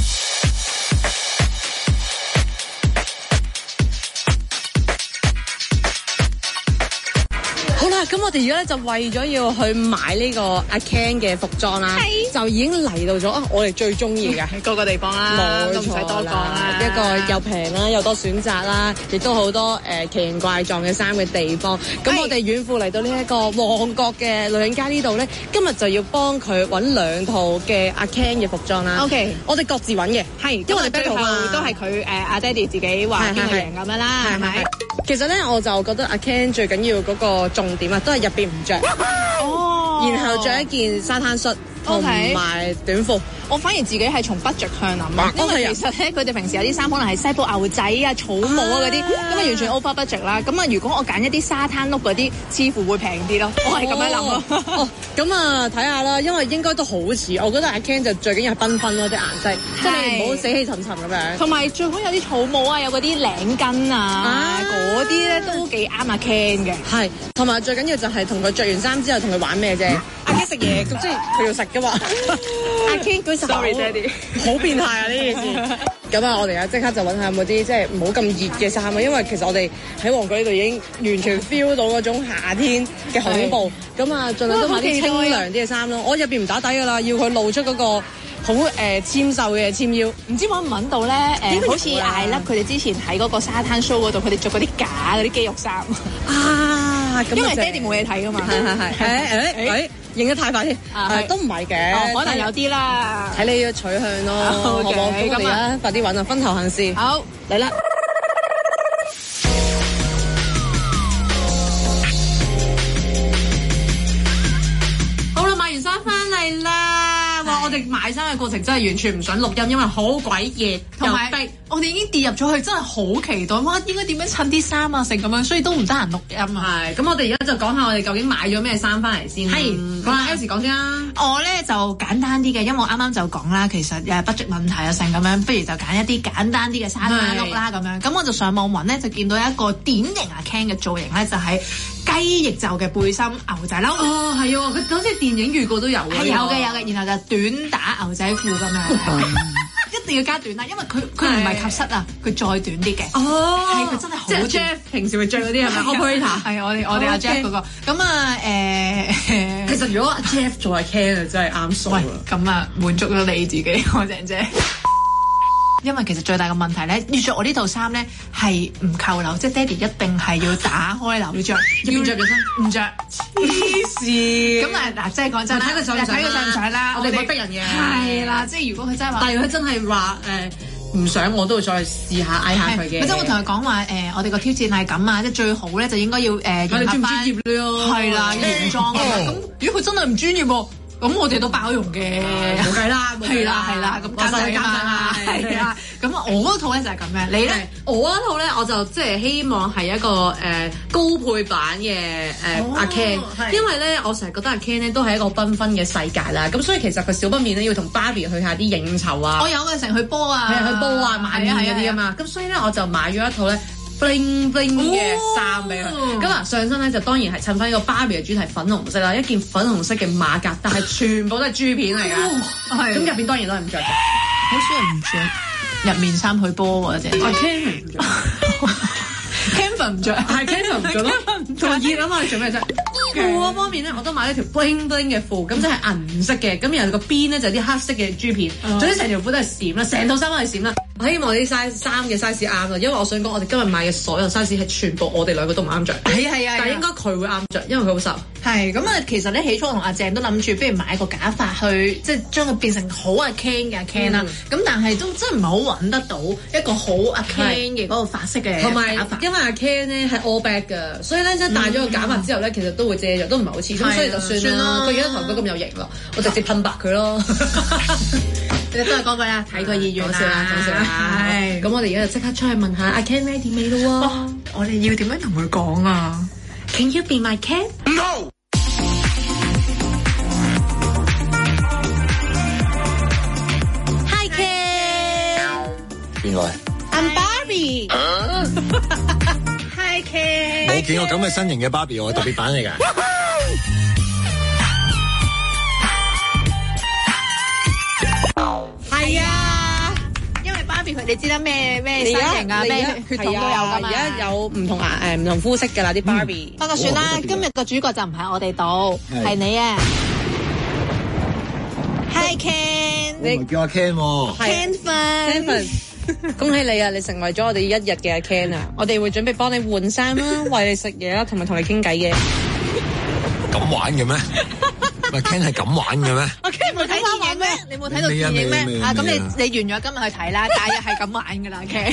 咁我哋而家咧就為咗要去買呢個阿 Ken 嘅服裝啦，就已經嚟到咗啊！我哋最中意嘅
嗰個地方啦，
冇錯啦，一個又平啦，又多選擇啦，亦都好多誒、呃、奇形怪狀嘅衫嘅地方。咁我哋遠赴嚟到呢一個旺角嘅女人街呢度咧，今日就要幫佢揾兩套嘅阿 Ken 嘅服裝啦。
OK，我
哋各自揾嘅，係因為我哋
最後都係佢誒阿爹哋自己話邊個贏咁樣啦，係咪？
其實咧，我就覺得阿 Ken 最緊要嗰個重點啊，都係入邊唔着，哦，然後着一件沙灘恤同埋短褲。
我反而自己係從 budget 向諗，因為其實咧佢哋平時有啲衫可能係西部牛仔啊、草帽啊嗰啲，咁啊完全 over budget 啦。咁啊如果我揀一啲沙灘碌嗰啲，似乎會平啲咯。我係咁樣諗咯。
哦，咁啊睇下啦，因為應該都好似，我覺得阿 Ken 就最緊要係繽紛咯，啲顏色，即係你唔好死氣沉沉咁樣。
同埋最好有啲草帽啊，有嗰啲領巾啊，嗰啲咧都幾啱阿 Ken 嘅。
係，同埋最緊要就係同佢着完衫之後同佢玩咩啫？阿 Ken 食嘢，咁即係佢要食噶嘛。阿 Ken 佢 Sorry Daddy， 好變態啊呢件事。咁啊，我哋啊即刻就揾下有冇啲即係唔好咁熱嘅衫啊，因為其實我哋喺旺角呢度已經完全 feel 到嗰種夏天嘅恐怖。咁啊，盡量都買啲清涼啲嘅衫咯。我入邊唔打底噶啦，要佢露出嗰個好誒纖瘦嘅纖腰。
唔知揾唔揾到咧？誒，好似艾粒佢哋之前喺嗰個沙灘 show 嗰度，佢哋着嗰啲假嗰啲肌肉衫
啊。
因為爹哋冇嘢睇噶嘛。
係係係。誒誒誒。認得太快添，都唔係嘅，
可能有啲啦，
睇你嘅取向咯，好唔好？咁我哋啊，快啲揾啊，分頭行事。
好，
嚟啦！好啦，買完衫翻嚟啦，哇！我我哋買衫嘅過程真係完全唔想錄音，因為好鬼熱，
同埋我哋已經跌入咗去，真係好期待，哇！應該點樣襯啲衫啊，成咁樣，所以都唔得閒錄音啊。
係，咁我哋而家就講下我哋究竟買咗咩衫翻嚟先。係，咁啊 Elsie 講先啦。
我咧就簡單啲嘅，因為我啱啱就講啦，其實誒 budget 問題啊成咁樣，不如就揀一啲簡單啲嘅衫啦、碌啦咁樣。咁我就上網揾咧，就見到一個典型阿 Ken 嘅造型咧，就係雞翼袖嘅背心牛仔褸。
哦，係喎，佢好似電影預告都有嘅。
係有嘅有嘅，然後就短打牛仔褲咁樣。一定要加短啦，因為佢佢唔係及膝啊，佢再短啲嘅。哦，係佢真係好短。即係 Jeff 平時會着嗰啲係咪 operator？係我哋我哋阿 Jeff 嗰個。咁啊誒，其實如果阿 Jeff 做阿 Ken 啊，真係啱數啊。咁啊，滿足咗你自己，我鄭姐。因為其實最大嘅問題咧，要着我呢套衫咧係唔扣鈕，即係爹哋一定係要打開鈕着，要着嘅身唔着。黐線！咁啊嗱，即係講真啦，睇佢上唔睇佢上唔上啦，我哋唔會逼人嘅。係啦，即係如果佢真係話，但係佢真係話誒唔想，我都會再試下嗌下佢嘅。即係我同佢講話誒，我哋個挑戰係咁啊，即係最好咧就應該要誒，我哋專唔專業咧？係啦，原裝嘅。咁如果佢真係唔專業喎？咁我哋都包容嘅，冇計啦，係啦係啦，咁監製啊，係啊，咁我嗰套咧就係咁樣，你咧？我嗰套咧我就即係希望係一個誒高配版嘅誒阿 Ken，因為咧我成日覺得阿 Ken 咧都係一個繽紛嘅世界啦，咁所以其實佢少不免咧要同 Barbie 去下啲應酬啊，我有嘅成日去波啊，係去波啊晚宴嗰啲啊嘛，咁所以咧我就買咗一套咧。bling bling 嘅衫俾佢，咁啊、哦、上身咧就當然係襯翻呢個芭比嘅主題粉紅色啦，一件粉紅色嘅馬甲，但係全部都係豬片嚟㗎，咁入邊當然都係唔着嘅，好少人唔着入面衫去波喎，啫。阿 Ken 唔着 Kevin 唔着，係 Kevin 唔着咯，同埋熱啊嘛，你做咩啫？褲嗰方面咧，我都買咗條 bling bling 嘅褲，咁即係銀色嘅，咁然後個邊咧就啲黑色嘅豬片，總之成條褲都係閃啦，成套衫都係閃啦。我希望啲 size 衫嘅 size 啱啦，因為我想講我哋今日買嘅所有 size 係全部我哋兩個都唔啱着。係係啊，但係應該佢會啱着，因為佢好瘦。係咁啊，其實咧起初同阿鄭都諗住，不如買個假髮去，即係將佢變成好阿 Ken 嘅 Ken 啦。咁但係都真係唔係好揾得到一個好阿 Ken 嘅嗰個髮色嘅假髮。同埋因為阿 Ken 咧係 all back 㗎，所以咧即係戴咗個假髮之後咧，其實都會遮咗，都唔係好似，咁所以就算啦。佢而家頭髮咁有型咯，我直接噴白佢咯。你都係講句啦，睇佢意願啦，講笑啦，講笑啦。係，咁我哋而家就即刻出去問下阿 Ken ready 未咯喎？我哋要點樣同佢講啊 ？Can you be my Ken? No. Hi Ken.
邊個
？I'm Barbie. Hi Ken.
冇見過咁嘅身形嘅 Barbie，我係特別版嚟㗎。
係啊，因為 Barbie 佢你知得咩咩身形啊，咩血統都有㗎嘛。而家有唔同顏誒唔同膚色㗎啦啲 Barbie。不過算啦，今日個主角就唔喺我哋度，係你啊。Hi Ken，
你叫阿 Ken 喎。
Ken Fun，恭喜你啊！你成為咗我哋一日嘅阿 Ken 啊！我哋會準備幫你換衫啦，餵你食嘢啦，同埋同你傾偈嘅。
咁玩嘅咩？咪 Ken 係咁玩嘅咩？
我 Ken 冇睇電影咩？你冇睇到電影咩？啊，咁你你完咗今日去睇啦，大約係咁玩噶啦 Ken。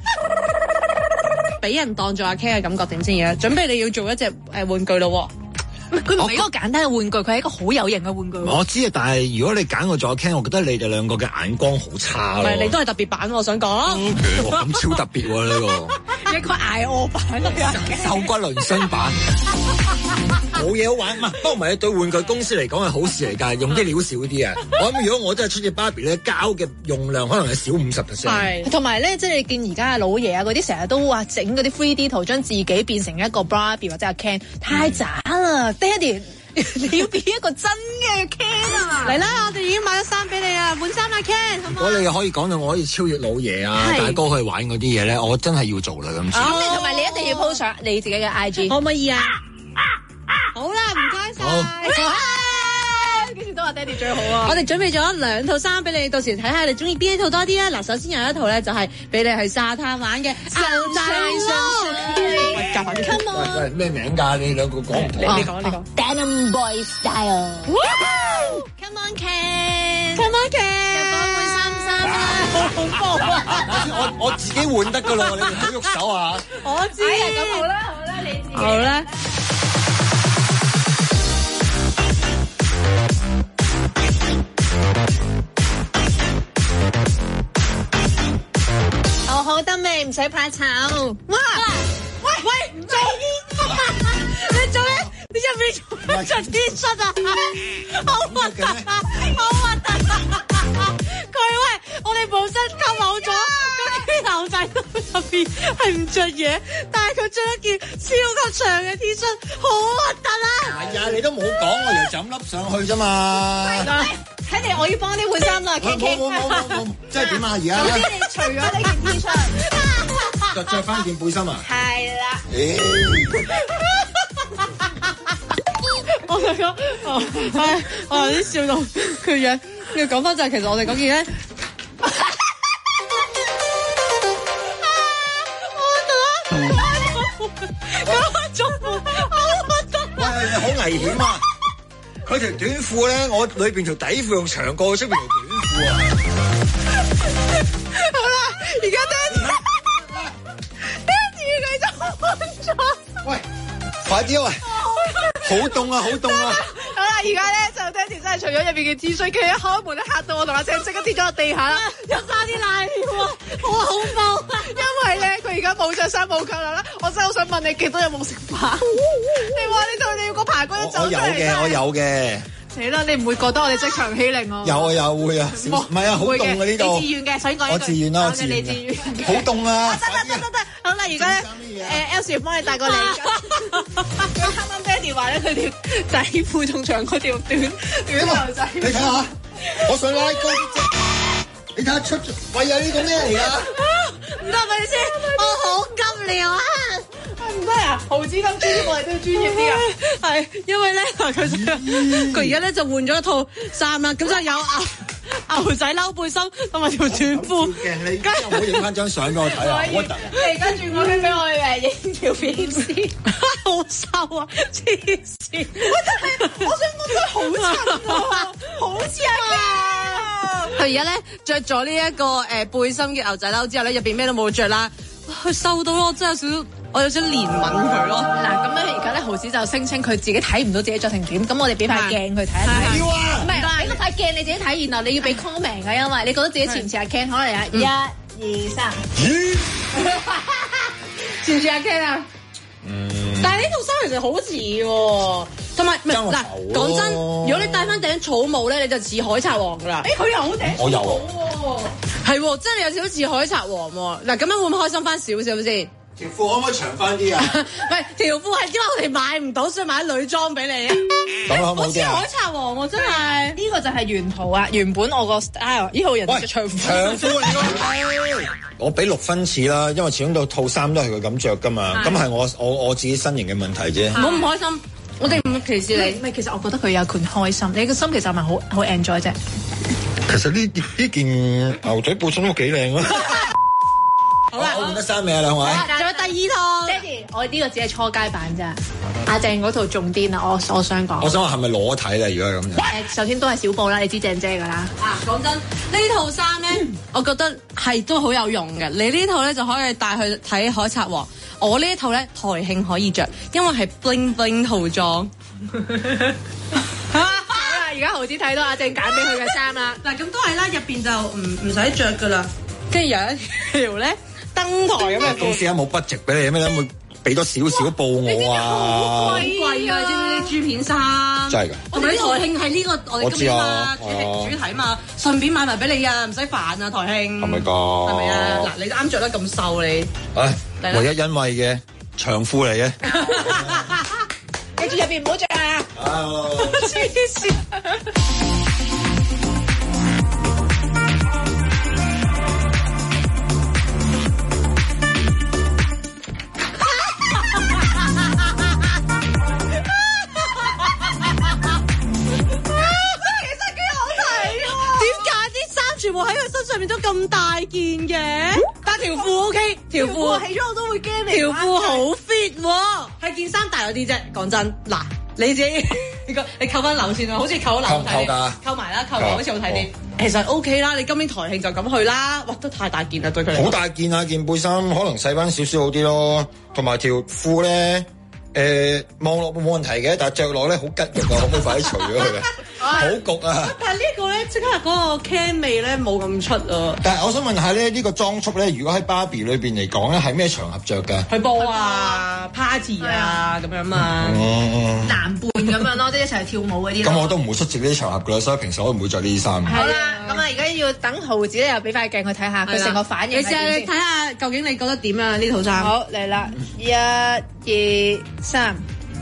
俾人當做阿 Ken 嘅感覺點先嘅？準備你要做一隻誒玩具咯。佢唔係一個簡單嘅玩具，佢係一個好有型嘅玩具。
我知啊，但係如果你揀我做阿 Ken，我覺得你哋兩個嘅眼光好差咯。
唔係，你都係特別版，我想講。
咁、okay, 超特別喎呢個。
一個挨餓版，
瘦骨嶙峋版。冇嘢好玩，唔係，不過唔係對玩具公司嚟講係好事嚟㗎，用啲料少啲啊！我諗如果我真係出隻芭比咧，膠嘅用量可能係少五十 percent。
係，同埋咧，即係你見而家嘅老爺啊，嗰啲成日都話整嗰啲 three D 圖，將自己變成一個 Barbie 或者阿 Ken，太渣啦！爹哋，你要變一個真嘅 Ken 啊！嚟啦，我哋已經買咗衫俾你啊，換衫啊 Ken，好唔好？
如果你可以講到我可以超越老爺啊、大哥去玩嗰啲嘢咧，我真係要做啦咁先。
咁你同埋你一定要 po 上你自己嘅 I G， 可唔可以啊？好啦，唔該晒。幾時都話爹哋最好啊！我哋準備咗兩套衫俾你，到時睇下你中意邊一套多啲啊！嗱，首先有一套咧就係俾你去沙灘玩嘅。Come on！
喂，咩名㗎？你兩個講唔同。
你你講你講。Denim Boy Style。Come on Ken！Come on Ken！又幫換衫衫啦！好恐怖啊！
我我自己換得㗎咯，你哋唔好喐手啊！
我知。哎呀，咁好啦，好啦，你自己。好啦。
唔使怕醜。哇！
喂喂，唔做你做咩？你入面着 T 恤啊？好核突啊！好核突啊！佢喂，我哋本身溝好咗，嗰啲牛仔都入邊係唔着嘢，但係佢着一件超級長嘅 T 恤，好核突啊！
係啊，你都冇講，我以為就咁笠上去啫嘛。
睇嚟我要幫你換衫啦，
冇冇冇冇冇，即係點啊？而家
總之你除咗呢件 T 恤，
就着翻件背心啊？
係啦。
我想講，哦，唉，我頭先笑到佢樣。要講翻就係其實我哋嗰件咧，咁中褲好核突。
喂，好危險啊！佢條短褲咧，我裏邊條底褲用長過出邊條短褲啊！
好啦，而家爹哋，爹哋佢就換咗。喂，
快啲啊！好凍啊！好凍啊！
好啦，而家咧就爹哋真係除咗入邊嘅 T 恤，佢一開門咧嚇到我同阿姐即刻跌咗落地下啦，
又差啲瀨尿啊！好恐怖啊！
因為咧佢而家冇着衫冇扣啦，我真係好想問你幾多日冇食飯？你話你同你要個排骨一走出嚟，
我有嘅，我有嘅。
死啦！你唔會覺得我哋職場欺凌我？
有啊有會啊，唔係啊，好凍啊呢度。
你自願嘅，所以講
我自願啦，我自願。好凍啊！
得得得得得，好啦，而家咧誒 Elsie 幫你帶過嚟。佢啱啱爹哋話咧，佢條底褲仲長過條短短牛仔。
你睇下，我想拉高啲啫。你睇下出，喂啊呢個咩嚟㗎？
唔得咪先，我好急尿啊！
唔得啊！豪子咁專業，我哋都要專業啲啊！
係因為咧，佢佢而家咧就換咗一套衫啦，咁就有牛牛仔褸背心同埋條短褲。
你而家有冇影翻張相俾我睇啊？好核突！
你跟住我俾我誒影條片先，
好瘦啊！黐線！
我想講佢好襯啊，好似啊！
佢而家咧着咗呢一個誒背心嘅牛仔褸之後咧，入邊咩都冇着啦。佢瘦到咯，真係有少少，我有少少憐憫佢咯。
嗱，咁咧而家咧豪子就聲稱佢自己睇唔到自己着成點，咁我哋俾塊鏡佢睇一睇。
要啊！
唔係，俾個塊鏡你自己睇，然後你要俾 comment 嘅，因為你覺得自己似唔似阿 Ken？可能啊，一、二、三。
咦？
似唔似阿 Ken 啊？
嗯。但係呢套衫其實好似喎，同埋嗱講真，如果你戴翻頂草帽咧，你就似海賊王噶啦。
誒，佢有頂。
我有。
係喎，真係有少少似海賊王喎。嗱，咁樣會唔會開心翻少少先？
條褲可唔可以長翻啲啊？
唔係條褲係因為我哋買唔到，所以買女裝俾你啊。
咁好唔好啲啊？
好似海賊王喎，真係。
呢個就係原圖啊！原本我個 style 呢號人着長褲。
長褲嚟㗎。我俾六分似啦，因為始終到套衫都係佢咁着㗎嘛。咁係我我我自己身形嘅問題啫。
唔好唔開心，我哋唔歧視你。
唔係，其實我覺得佢有權開心。你個心其實係咪好好 enjoy 啫？
其實呢呢件牛仔背心都幾靚啊！
好啦，
我換得衫未啊，兩位？
仲有第二套。
爹哋，我呢個只係初階版咋。阿鄭嗰套仲癲啊！我我想講。
我想話係咪裸體咧？如果係咁樣。
誒，首先都係小布啦，你知鄭姐噶啦。
啊，講真，呢套衫咧，嗯、我覺得係都好有用嘅。你呢套咧就可以帶去睇海賊王。我呢一套咧台慶可以着，因為係 bling bling 套裝。
而家豪子睇到阿鄭揀俾佢嘅衫啦。
嗱，咁都係啦，入邊就唔唔使着噶啦。跟住有一條咧登台咁嘅。
公司有冇 budget 俾你？咩咧？會俾多少少報我啊？
好貴㗎，知唔知豬片衫？
真係㗎。
我哋台慶係呢個我哋今日嘛主題主題嘛，順便買埋俾你啊，唔使煩啊台慶。係
咪㗎？
係咪啊？嗱，你啱着得咁瘦你。
唉，唯一因為嘅長褲嚟嘅。
記住入邊唔好着啊！黐線。
全部喺佢身上面都咁大件嘅，但條褲 OK， 條褲
起咗我都會驚你。
條褲好 fit 喎，係件衫大咗啲啫。講真，嗱你自己你個你扣翻樓先啦，好似扣咗樓睇，
扣㗎，
扣埋啦，扣埋好似好睇啲。其實 OK 啦，你今年台慶就咁去啦。哇，都太大件啦對佢嚟講。好
大件啊！件背心可能細翻少少好啲咯，同埋條褲咧，誒望落冇問題嘅，但係着落咧好吉肉啊，可唔可以快啲除咗佢啊？ 好焗啊！
但係呢個咧，即刻嗰個 can 味咧冇咁出啊！
但係我想問下咧，呢個裝束咧，如果喺芭比裏邊嚟講咧，係咩場合着㗎？
去波啊、party 啊咁樣嘛，
男伴咁樣咯，即係一齊跳舞嗰啲。
咁我都唔會出席呢啲場合㗎啦，所以平時我都唔會着呢啲衫。
好啦，咁啊，而家要等豪子咧，又俾塊鏡佢睇下佢成個反應。
你試下你睇下，究竟你覺得點啊？呢套衫。
好嚟啦，一、二、三。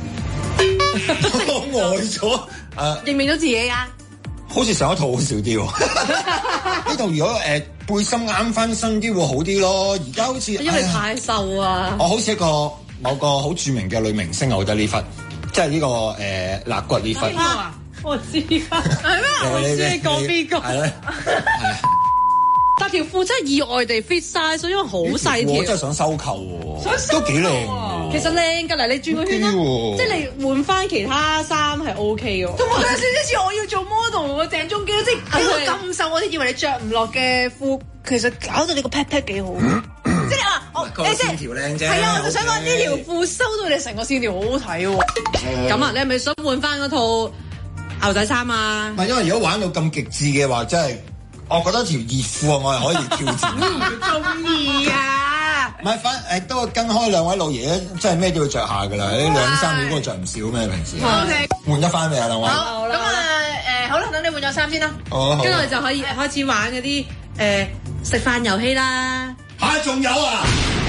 我呆咗。誒，
認唔認到自己啊？
好似上一套好少啲喎。呢度如果誒、呃、背心啱翻身啲會好啲咯。而家好似
因為太瘦啊。
我好似一個某個好著名嘅女明星啊，我覺得呢忽，即係呢、這個誒肋骨呢忽。邊個啊？我知啊。係咩？我知你講邊個？係咧。
但條褲真係意外地 fit 晒，所以因為好細條。
我真係想收購喎，都幾靚喎。
其實靚㗎，嚟你轉個圈啦，即係你換翻其他衫係 O K 嘅。
同埋有少少似我要做 model 喎，鄭中基即係呢個咁瘦，我哋以為你着唔落嘅褲，其實搞到你個 pat pat 幾好。即係話我
個線條靚啫。
係啊，我就想講呢條褲收到你成個線條好好睇喎。
咁啊，你係咪想換翻嗰套牛仔衫啊？
唔係，因為如果玩到咁極致嘅話，真係。我覺得條熱褲啊，我係可以挑戰。
中意啊！
唔係，反誒都跟開兩位老爺咧，真係咩都要着下㗎啦。呢兩衫你應該着唔少咩？平時。
O K。
換得翻未啊，兩位？
好咁啊誒，好啦，等你換咗衫先啦。
哦。
跟住我哋就可以開始玩嗰啲誒食飯遊戲啦。
嚇，仲有啊！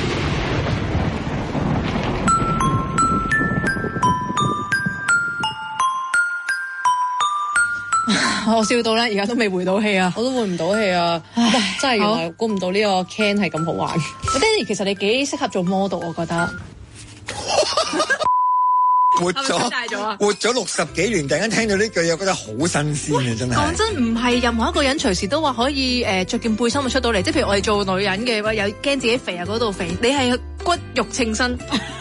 我笑到咧，而家都未回到氣啊！
我都回唔到氣啊！唉，真係原來估唔到呢個 can 係咁好玩。
Danny 其實你幾適合做 model，我覺得。
活咗活咗六十幾年，突然間聽到呢句嘢，覺得好新鮮啊！真係。
講真，唔係任何一個人隨時都話可以誒著件背心就出到嚟，即係譬如我哋做女人嘅話，又驚自己肥啊嗰度肥，你係骨肉稱身，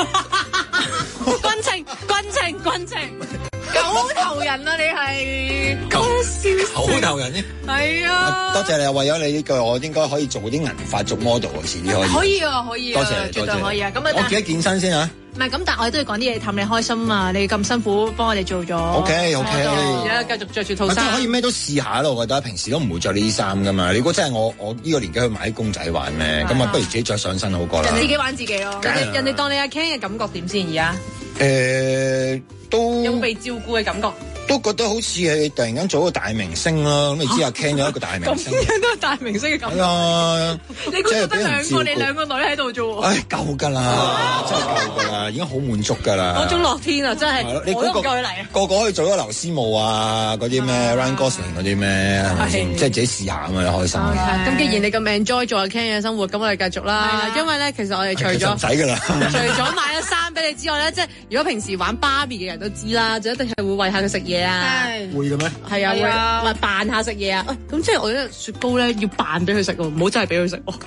均稱均稱均稱。狗頭人啊！你係
狗狗頭人啫，
係啊！
多謝你啊！為咗你呢句，我應該可以做啲銀髮做 model 啊！遲啲可以。
可以啊，可以啊，
多謝，
絕對可以啊！咁啊，
我記得健身先啊！
唔係咁，但係我哋都要講啲嘢氹你開心啊！你咁辛苦幫我哋做咗。O
K O K，
而家繼續着住套衫。
真係可以咩都試下咯！我覺得平時都唔會着呢啲衫噶嘛。你估真係我我呢個年紀去買啲公仔玩咩？咁啊，不如自己着上身好過啦。
人哋自己玩自己咯。
人哋人哋當你阿 Ken 嘅感覺點先而家？
誒，都
有冇被照顧嘅感覺？
都覺得好似係突然間做一個大明星啦，咁你知阿 Ken 有一個大明星，
咁樣都係大明星嘅感覺。
啊，
你估得兩個你兩個女喺度做喎？
唉，夠㗎啦，真係夠㗎啦，已經好滿足㗎啦。
嗰種樂天啊，真係我都唔夠佢嚟啊！
個個可以做咗劉思慕啊，嗰啲咩 Ryan Gosling 嗰啲咩，係咪先？即係自己試下咁啊，開心。
咁既然你咁 enjoy 做阿 Ken 嘅生活，咁我哋繼續啦。因為咧，其實我哋除咗
唔使㗎啦，
除咗買咗衫俾你之外咧，即係如果平時玩芭比嘅人都知啦，就一定係會餵下佢食嘢啊。
會嘅咩？
係啊，會話扮下食嘢啊！咁即係我覺得雪糕咧要扮俾佢食喎，唔好真係俾佢食喎。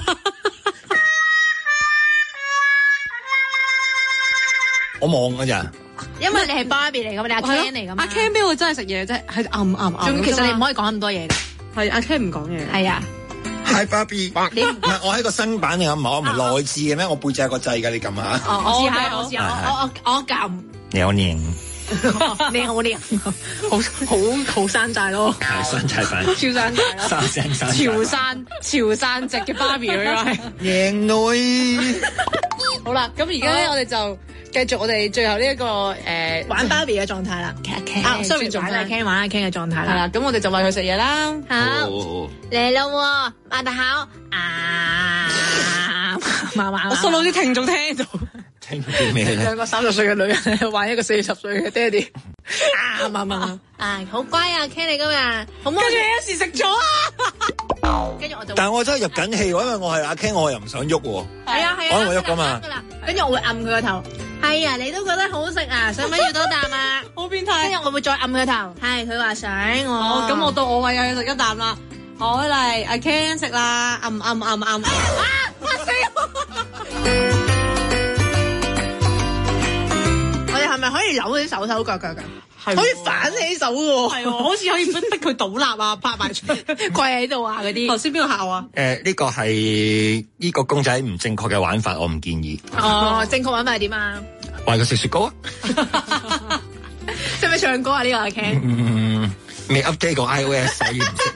我望㗎咋？
因為你係芭比嚟㗎嘛，你阿 Ken 嚟㗎嘛。
阿 Ken 邊會真係食嘢啫？係暗暗暗。
仲其實你唔可以講咁多嘢㗎。
係阿 Ken 唔講嘢。
係啊。
Hi Barbie，你唔係我係個新版嚟㗎，唔係我唔係內置嘅咩？我背脊有個掣㗎，你撳下。
哦，我試下，我試下，我我我撳。
你好靚。
你好靚，好好好山寨咯，
山寨版，
超山寨咯，
山山山，
潮汕潮汕籍嘅芭比佢係
靚女。
好啦，咁而家咧我哋就繼續我哋最後呢一個誒
玩芭比嘅狀態啦。啊，sorry，玩阿 Ken 玩阿 Ken 嘅狀態啦。
係啦，咁我哋就餵佢食嘢啦。
好嚟咯，擘大口啊！慢慢，
我心諗啲聽眾聽到。
聽到啲咩咧？
兩個三十歲嘅女人玩一個四十歲嘅爹哋，啊媽媽
啊好乖啊 Ken 你今日，好唔好？
跟住有時食咗啊！
跟住我就，
但係我真係入緊氣喎，因為我係阿 Ken，我又唔想喐喎。
係啊係啊，
我係我喐㗎嘛。
跟住我會按佢個頭。係啊，你都覺得好食啊？想唔想要多啖啊？
好變態。
跟住我會再按佢個頭。係，佢話想我。
咁我到我餵佢食一啖啦。好嚟，阿 Ken 食啦，按按按按。啊！嚇死我！
係咪可以扭啲手手腳腳㗎？
係
可以反起手喎，
係喎，好似可以逼逼佢倒立啊，拍埋出
跪喺度啊嗰啲。
頭先邊個校啊？
誒，呢個係呢個公仔唔正確嘅玩法，我唔建議。
哦，正確玩法係點啊？
話佢食雪糕啊？
使唔使唱歌啊？呢個阿 Ken？
嗯未 update 過 iOS， 所以唔識。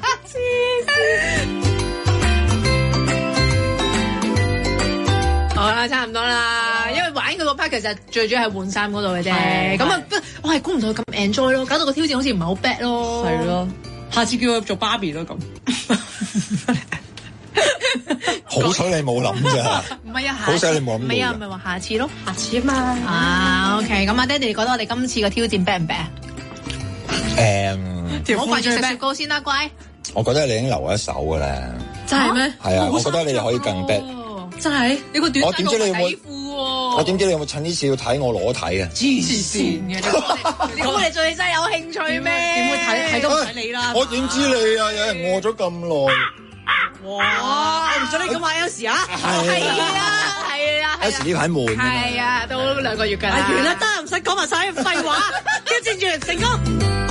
好啦，差唔多啦，因為玩佢個 part 其實最主要係換衫嗰度嘅啫。咁啊，我係估唔到佢咁 enjoy 咯，搞到個挑戰好似唔係好 bad 咯。
係咯，下次叫佢做芭比咯咁。
好彩你冇諗咋，
唔係啊，
好彩你冇諗。
唔係啊，唔係話下次咯，
下次啊嘛。
啊 ，OK，咁啊，爹哋覺得我哋今次個挑戰 bad 唔 bad 啊？
誒，
唔好掛住食雪糕先啦，乖。
我覺得你已經留咗一手㗎啦。
真係咩？
係啊，我覺得你可以更 bad。
真係？你個短
我點知你有冇
底褲喎？
我點知你有冇趁呢次要睇我裸體啊？
黐線嘅，你估我哋對你真係有興趣咩？
點會睇睇都唔睇你啦？
我點知你啊？有人餓咗咁耐。
哇！唔准你咁話有時啊！
係啊，係啊，
有時呢排悶。
係啊，都兩個月㗎啦。
完啦，得唔使講埋晒啲廢話，挑戰完成功。